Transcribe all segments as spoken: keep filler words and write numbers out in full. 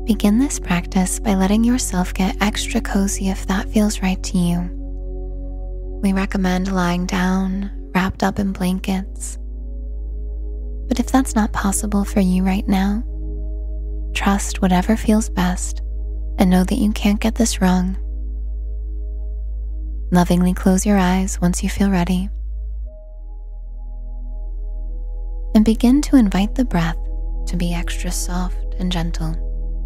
Begin this practice by letting yourself get extra cozy if that feels right to you. We recommend lying down, wrapped up in blankets. But if that's not possible for you right now, trust whatever feels best and know that you can't get this wrong. Lovingly close your eyes once you feel ready. And begin to invite the breath to be extra soft and gentle.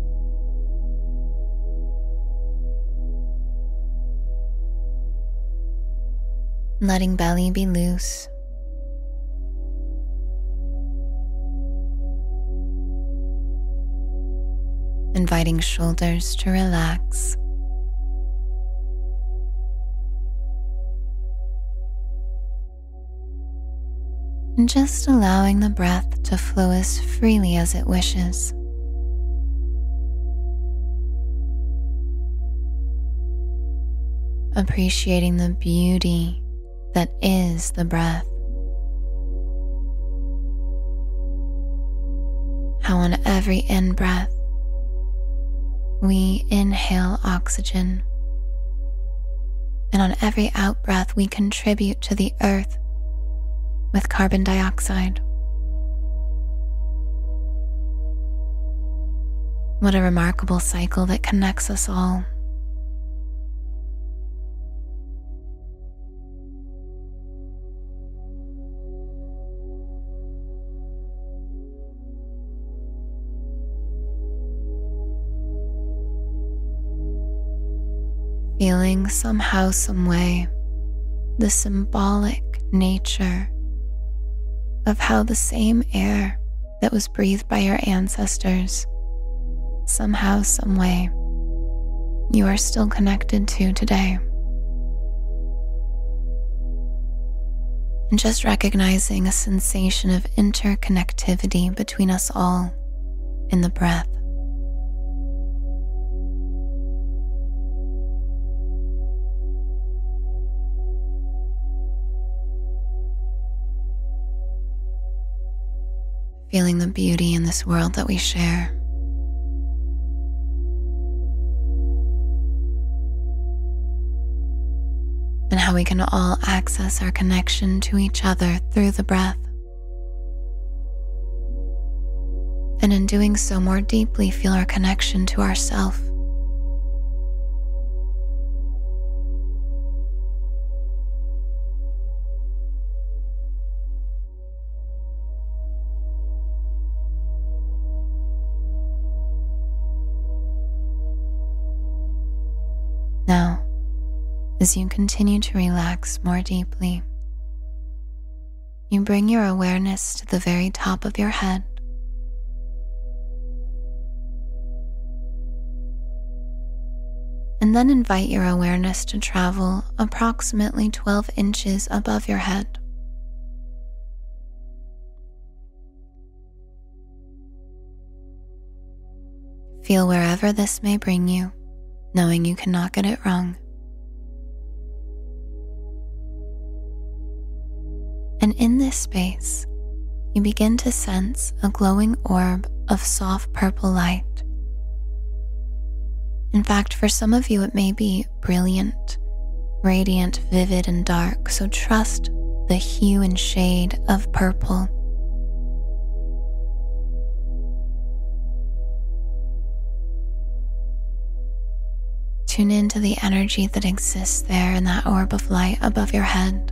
Letting belly be loose. Inviting shoulders to relax. And just allowing the breath to flow as freely as it wishes. Appreciating the beauty that is the breath. How on every in-breath, we inhale oxygen, and on every out-breath, we contribute to the earth with carbon dioxide. What a remarkable cycle that connects us all. Feeling somehow, some way, the symbolic nature of how the same air that was breathed by your ancestors, somehow, some way, you are still connected to today. And just recognizing a sensation of interconnectivity between us all in the breath. Feeling the beauty in this world that we share. And how we can all access our connection to each other through the breath. And in doing so, more deeply feel our connection to ourself. Now, as you continue to relax more deeply, you bring your awareness to the very top of your head. And then invite your awareness to travel approximately twelve inches above your head. Feel wherever this may bring you, knowing you cannot get it wrong. And in this space, you begin to sense a glowing orb of soft purple light. In fact, for some of you, it may be brilliant, radiant, vivid, and dark, so trust the hue and shade of purple. Tune into the energy that exists there in that orb of light above your head.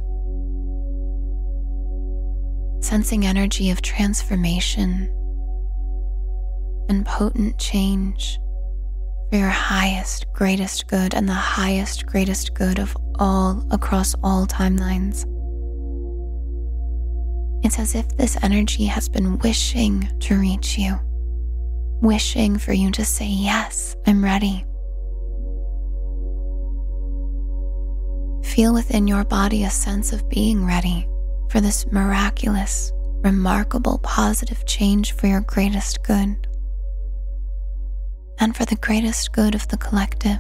Sensing energy of transformation and potent change for your highest, greatest good and the highest, greatest good of all across all timelines. It's as if this energy has been wishing to reach you, wishing for you to say, yes, I'm ready. Feel within your body a sense of being ready for this miraculous, remarkable, positive change for your greatest good and for the greatest good of the collective.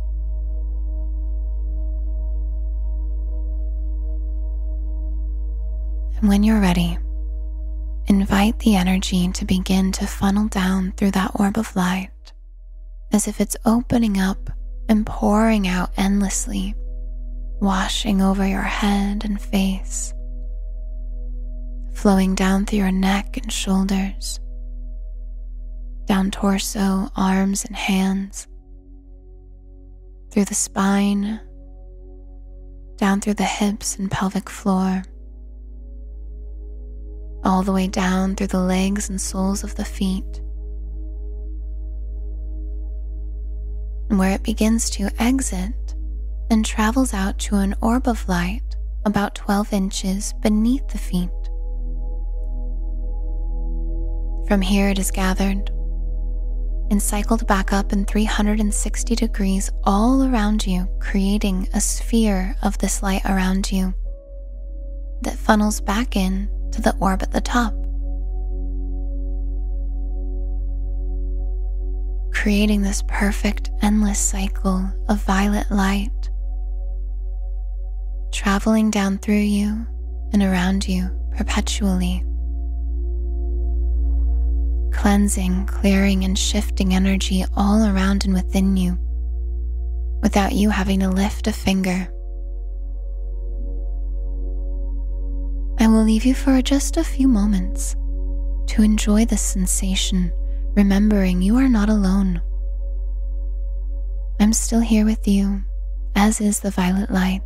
And when you're ready, invite the energy to begin to funnel down through that orb of light as if it's opening up and pouring out endlessly, washing over your head and face, flowing down through your neck and shoulders, down torso, arms, and hands, through the spine, down through the hips and pelvic floor, all the way down through the legs and soles of the feet, and where it begins to exit and travels out to an orb of light about twelve inches beneath the feet. From here it is gathered and cycled back up in three hundred sixty degrees all around you, creating a sphere of this light around you that funnels back in to the orb at the top, creating this perfect endless cycle of violet light, traveling down through you and around you perpetually, cleansing, clearing, and shifting energy all around and within you without you having to lift a finger. I will leave you for just a few moments to enjoy this sensation, remembering you are not alone. I'm still here with you, as is the violet light.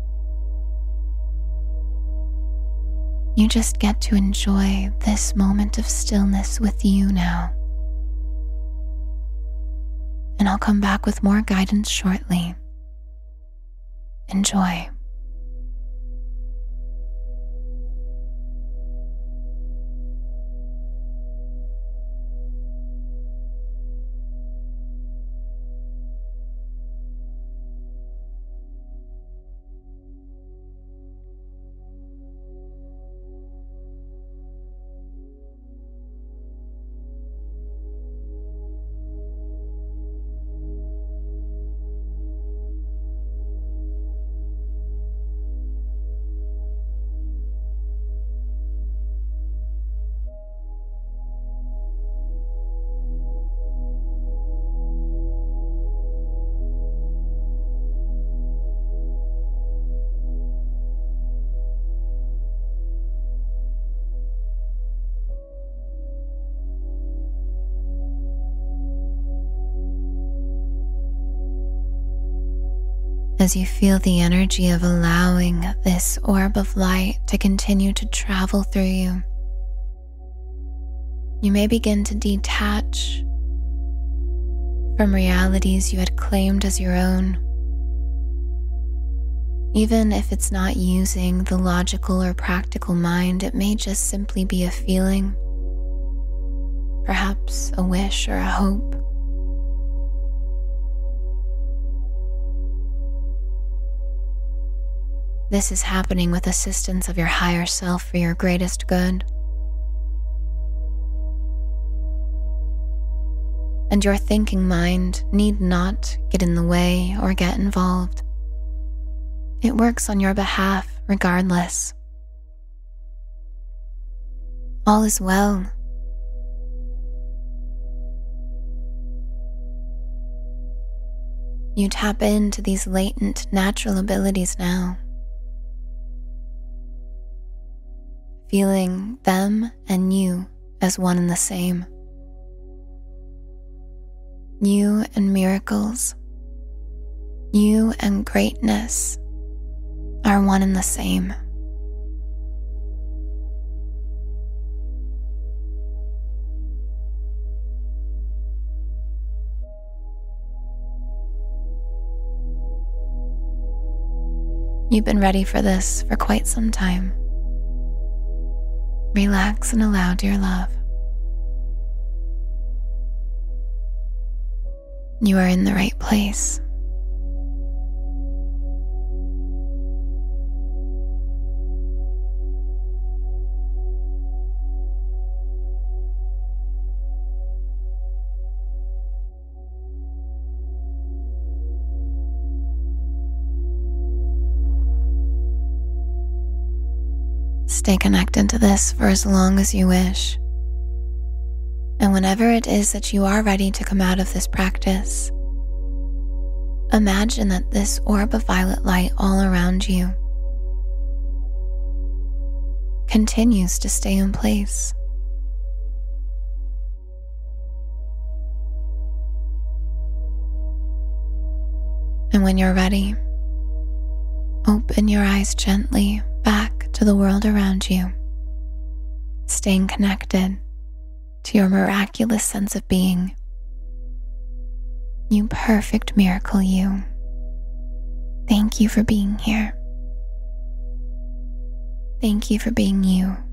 You just get to enjoy this moment of stillness with you now. And I'll come back with more guidance shortly. Enjoy. As you feel the energy of allowing this orb of light to continue to travel through you, you may begin to detach from realities you had claimed as your own, even if it's not using the logical or practical mind. It may just simply be a feeling, perhaps a wish or a hope. This is happening with assistance of your higher self for your greatest good. And your thinking mind need not get in the way or get involved. It works on your behalf regardless. All is well. You tap into these latent natural abilities now, feeling them and you as one and the same. You and miracles, you and greatness are one and the same. You've been ready for this for quite some time. Relax and allow, dear love. You are in the right place. Stay connected to this for as long as you wish. And whenever it is that you are ready to come out of this practice, imagine that this orb of violet light all around you continues to stay in place. And when you're ready, open your eyes gently back to the world around you, staying connected to your miraculous sense of being. You perfect miracle you. Thank you for being here. Thank you for being you.